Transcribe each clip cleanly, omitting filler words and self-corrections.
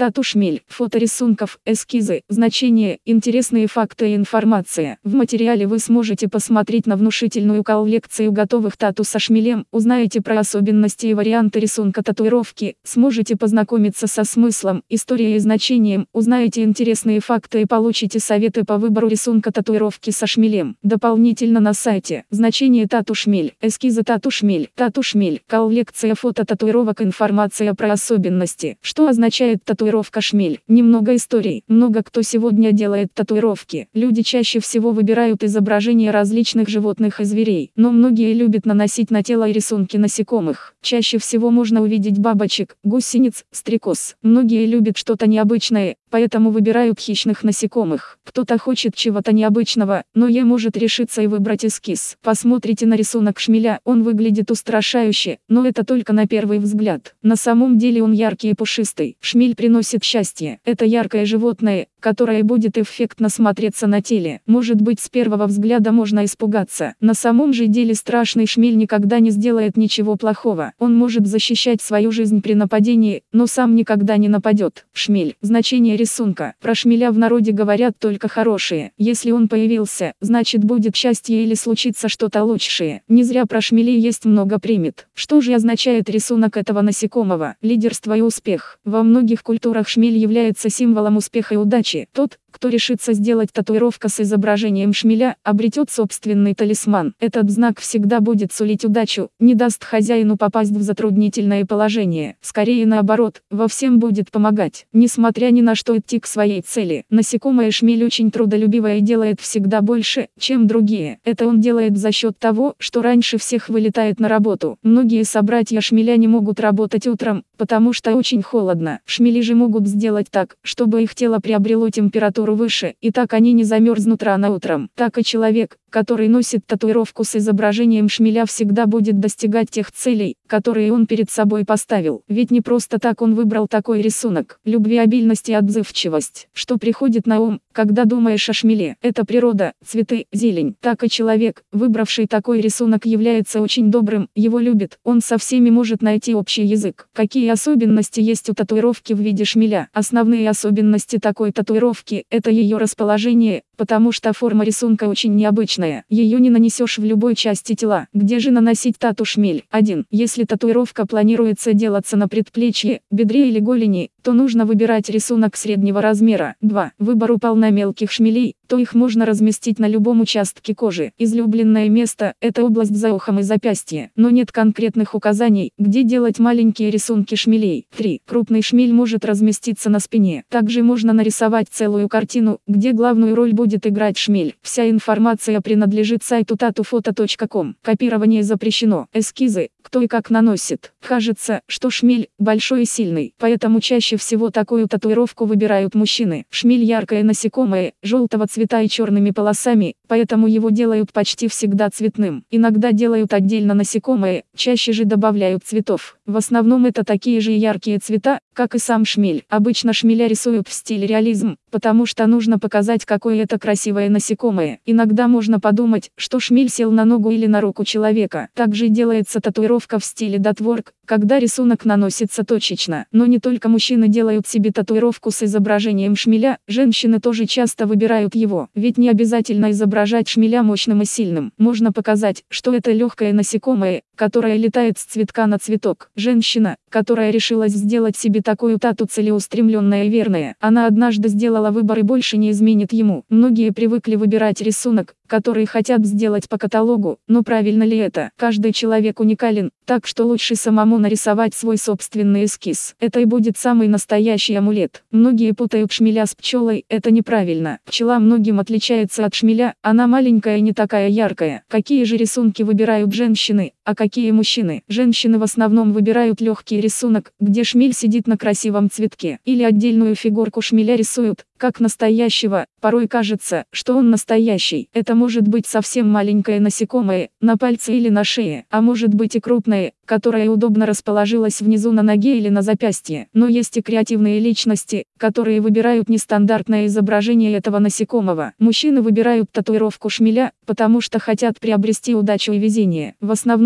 Тату-шмель. Фото рисунков, эскизы, значения, интересные факты и информация. В материале вы сможете посмотреть на внушительную коллекцию готовых тату со шмелем, узнаете про особенности и варианты рисунка татуировки, сможете познакомиться со смыслом, историей и значением, узнаете интересные факты и получите советы по выбору рисунка татуировки со шмелем. Дополнительно на сайте. Значение тату-шмель. Эскизы тату-шмель. Тату-шмель. Коллекция фото татуировок. Информация про особенности. Что означает татуировка шмель? Немного историй. Много кто сегодня делает татуировки. Люди чаще всего выбирают изображения различных животных и зверей. Но многие любят наносить на тело и рисунки насекомых. Чаще всего можно увидеть бабочек, гусениц, стрекоз. Многие любят что-то необычное, поэтому выбирают хищных насекомых. Кто-то хочет чего-то необычного, но может решиться и выбрать эскиз. Посмотрите на рисунок шмеля, он выглядит устрашающе, но это только на первый взгляд. На самом деле он яркий и пушистый. Шмель приносит счастье. Это яркое животное, которое будет эффектно смотреться на теле. Может быть, с первого взгляда можно испугаться. На самом же деле страшный шмель никогда не сделает ничего плохого. Он может защищать свою жизнь при нападении, но сам никогда не нападет. Шмель. Значение рисунка. Про шмеля в народе говорят только хорошее. Если он появился, значит будет счастье или случится что-то лучшее. Не зря про шмелей есть много примет. Что же означает рисунок этого насекомого? Лидерство и успех. Во многих культурах шмель является символом успеха и удачи. Тот, кто решится сделать татуировку с изображением шмеля, обретет собственный талисман. Этот знак всегда будет сулить удачу, не даст хозяину попасть в затруднительное положение. Скорее наоборот, во всем будет помогать. Несмотря ни на что идти к своей цели. Насекомое шмель очень трудолюбивое и делает всегда больше, чем другие. Это он делает за счет того, что раньше всех вылетает на работу. Многие собратья шмеля не могут работать утром, потому что очень холодно. Шмели же могут сделать так, чтобы их тело приобрело температуру выше, и так они не замерзнут рано утром. Так и человек, который носит татуировку с изображением шмеля, всегда будет достигать тех целей, которые он перед собой поставил. Ведь не просто так он выбрал такой рисунок. Любвеобильность и отзывчивость. Что приходит на ум, когда думаешь о шмеле? Это природа, цветы, зелень. Так и человек, выбравший такой рисунок, является очень добрым, его любит, он со всеми может найти общий язык. Какие особенности есть у татуировки в виде шмеля? Основные особенности такой татуировки – это ее расположение, потому что форма рисунка очень необычная. Ее не нанесешь в любой части тела. Где же наносить тату-шмель? 1. Если татуировка планируется делаться на предплечье, бедре или голени, то нужно выбирать рисунок среднего размера. 2. Выбор упал на мелких шмелей, то их можно разместить на любом участке кожи. Излюбленное место – это область за ухом и запястье. Но нет конкретных указаний, где делать маленькие рисунки шмелей. 3. Крупный шмель может разместиться на спине. Также можно нарисовать целую картину, где главную роль будет играть шмель. Вся информация принадлежит сайту tatufoto.com. Копирование запрещено. Эскизы. Кто и как наносит. Кажется, что шмель большой и сильный, поэтому чаще всего такую татуировку выбирают мужчины. Шмель яркое насекомое, желтого цвета и черными полосами, поэтому его делают почти всегда цветным. Иногда делают отдельно насекомое, чаще же добавляют цветов. В основном это такие же яркие цвета, как и сам шмель. Обычно шмеля рисуют в стиле реализм, потому что нужно показать, какое это красивое насекомое. Иногда можно подумать, что шмель сел на ногу или на руку человека. Также делается татуировка в стиле датворк, когда рисунок наносится точечно. Но не только мужчины делают себе татуировку с изображением шмеля, женщины тоже часто выбирают его. Ведь не обязательно изображать шмеля мощным и сильным. Можно показать, что это легкое насекомое, которое летает с цветка на цветок. Женщина, которая решилась сделать себе такую тату, целеустремленная и верная. Она однажды сделала выбор и больше не изменит ему. Многие привыкли выбирать рисунок, который хотят сделать по каталогу, но правильно ли это? Каждый человек уникален, так что лучше самому нарисовать свой собственный эскиз. Это и будет самый настоящий амулет. Многие путают шмеля с пчелой, это неправильно. Пчела многим отличается от шмеля, она маленькая и не такая яркая. Какие же рисунки выбирают женщины, а какие мужчины? Женщины в основном выбирают легкий рисунок, где шмель сидит на красивом цветке. Или отдельную фигурку шмеля рисуют, как настоящего, порой кажется, что он настоящий. Это может быть совсем маленькое насекомое, на пальце или на шее, а может быть и крупное, которое удобно расположилось внизу на ноге или на запястье. Но есть и креативные личности, которые выбирают нестандартное изображение этого насекомого. Мужчины выбирают татуировку шмеля, потому что хотят приобрести удачу и везение. В основном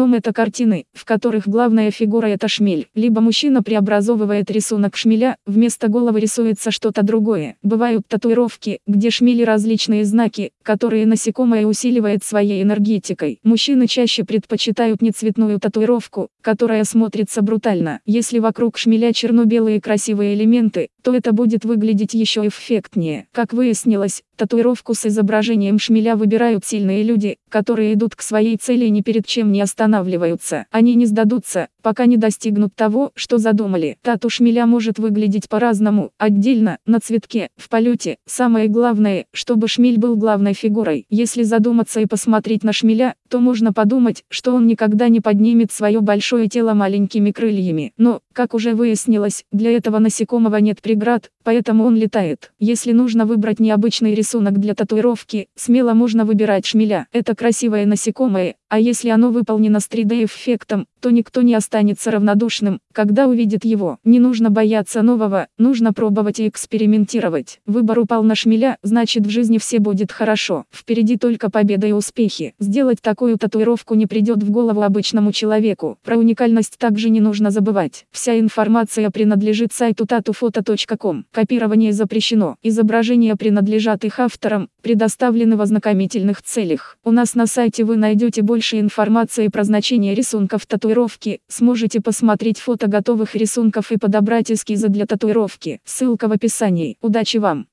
основном это картины, в которых главная фигура это шмель, либо мужчина преобразовывает рисунок шмеля, вместо головы рисуется что-то другое. Бывают татуировки, где шмели различные знаки, которые насекомое усиливает своей энергетикой. Мужчины чаще предпочитают нецветную татуировку, которая смотрится брутально. Если вокруг шмеля черно-белые красивые элементы, то это будет выглядеть еще эффектнее. Как выяснилось, татуировку с изображением шмеля выбирают сильные люди, которые идут к своей цели и ни перед чем не останавливаются. Они не сдадутся, пока не достигнут того, что задумали. Тату шмеля может выглядеть по-разному, отдельно, на цветке, в полете. Самое главное, чтобы шмель был главной фигурой. Если задуматься и посмотреть на шмеля, то можно подумать, что он никогда не поднимет свое большое тело маленькими крыльями. Но, как уже выяснилось, для этого насекомого нет преград, поэтому он летает. Если нужно выбрать необычный рисунок для татуировки, смело можно выбирать шмеля. Это красивое насекомое, а если оно выполнено с 3D-эффектом, то никто не останется равнодушным, когда увидит его. Не нужно бояться нового, нужно пробовать и экспериментировать. Выбор упал на шмеля, значит в жизни все будет хорошо. Впереди только победа и успехи. Сделать такую татуировку не придет в голову обычному человеку. Про уникальность также не нужно забывать. Вся информация принадлежит сайту tatufoto.com. Копирование запрещено. Изображения принадлежат их авторам, предоставлены в ознакомительных целях. У нас на сайте вы найдете больше информации про значение рисунков татуировки, сможете посмотреть фото готовых рисунков и подобрать эскизы для татуировки. Ссылка в описании. Удачи вам!